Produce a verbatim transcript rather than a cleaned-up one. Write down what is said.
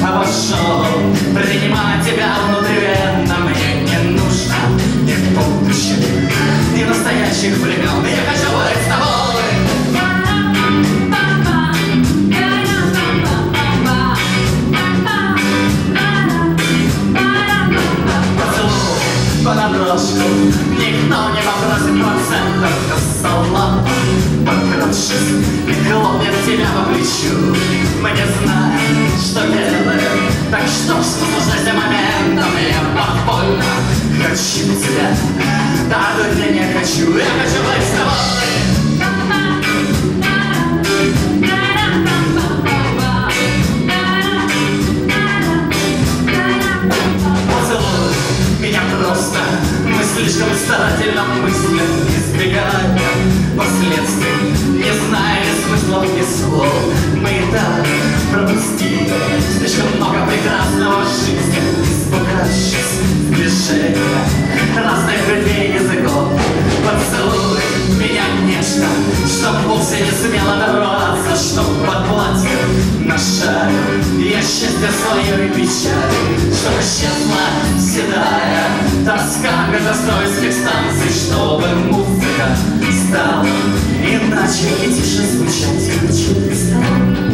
обошел. Принимать тебя внутривенно мне не нужно ни будущих, ни настоящих времен. Я хочу быть с тобой. Понадрошку никто не попросит процентов, но салат, подкрывшись, и хлопнет тебя по плечу. Мы не знаем, что делаем, так что ж, наслаждайся моментом. Я подпольно хочу тебя, да только не хочу. Я хочу быть с тобой. Просто мы слишком старательно мыслим, избегая последствий, не зная ни смыслов, ни слов. Мы и так пропустили слишком много прекрасного в жизни, испугавшись движения разных ветвей языков. Поцелуй меня нежно, чтоб вовсе не смело добраться, чтоб под платьем на шаг я счастье свое и печаль, чтоб исчезла седая тоска метростроительских станций, чтобы музыка стала иначе и тише звучать. Хочу быть с тобой.